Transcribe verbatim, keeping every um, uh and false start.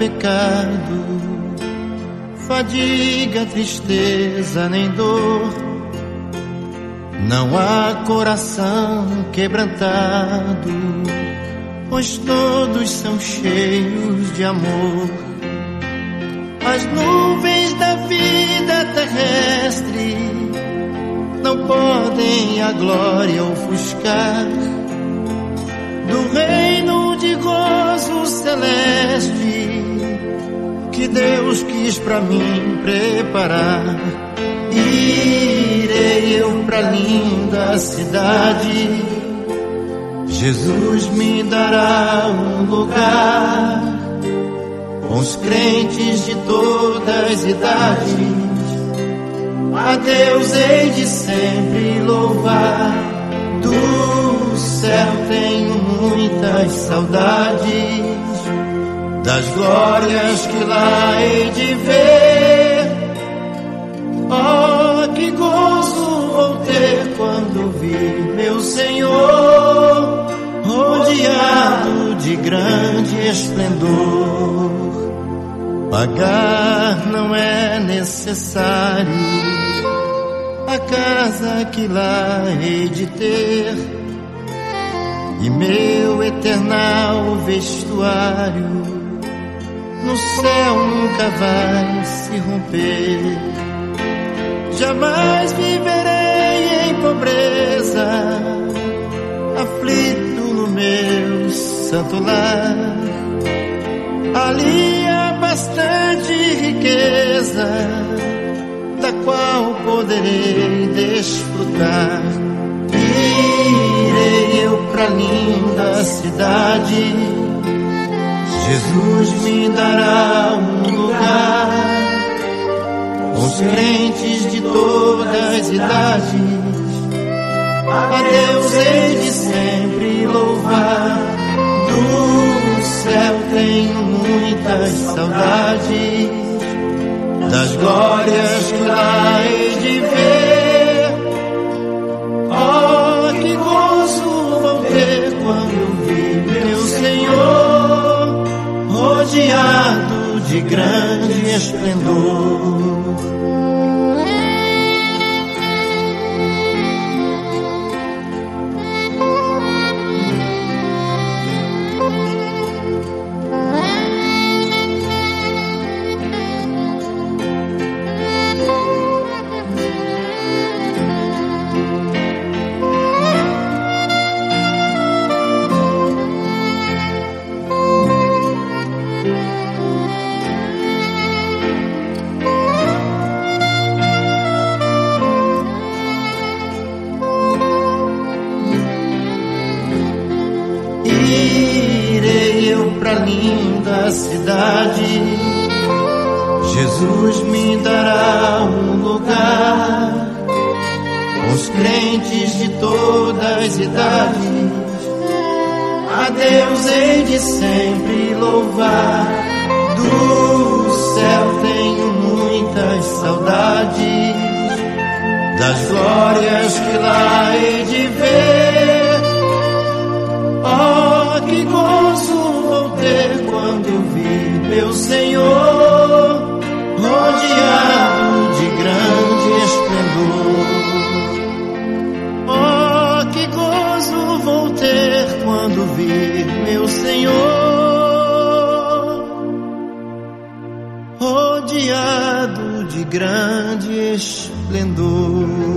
pecado, fadiga, tristeza nem dor. Não há coração quebrantado, pois todos são cheios de amor. As nuvens da vida terrestre não podem a glória ofuscar do reino de gozo celeste que Deus quis pra mim preparar. Irei eu pra linda cidade, Jesus me dará um lugar, com os crentes de todas as idades. A Deus hei de sempre louvar, do céu tenho muitas saudades, das glórias que lá hei de ver. Oh, que gozo vou ter quando vi meu Senhor rodeado de grande esplendor. Pagar não é necessário a casa que lá hei de ter, e meu eternal vestuário no céu nunca vai se romper. Jamais viverei em pobreza, aflito no meu santo lar. Ali há bastante riqueza, da qual poderei desfrutar. Irei eu pra linda cidade, Jesus me dará um lugar, com os crentes de todas as idades. A Deus hei de sempre louvar, do céu tenho muitas saudades, das glórias que lá hei de ver. Oh, que gozo vou ter quando vi meu Senhor rodeado de grande esplendor. Irei eu pra linda cidade, Jesus me dará um lugar, com os crentes de todas as idades. A Deus hei de sempre louvar, do céu tenho muitas saudades, das glórias que lá hei de ver. Oh, que gozo vou ter quando vi meu Senhor rodeado de grande esplendor. Oh, que gozo vou ter quando vi meu Senhor rodeado de grande esplendor.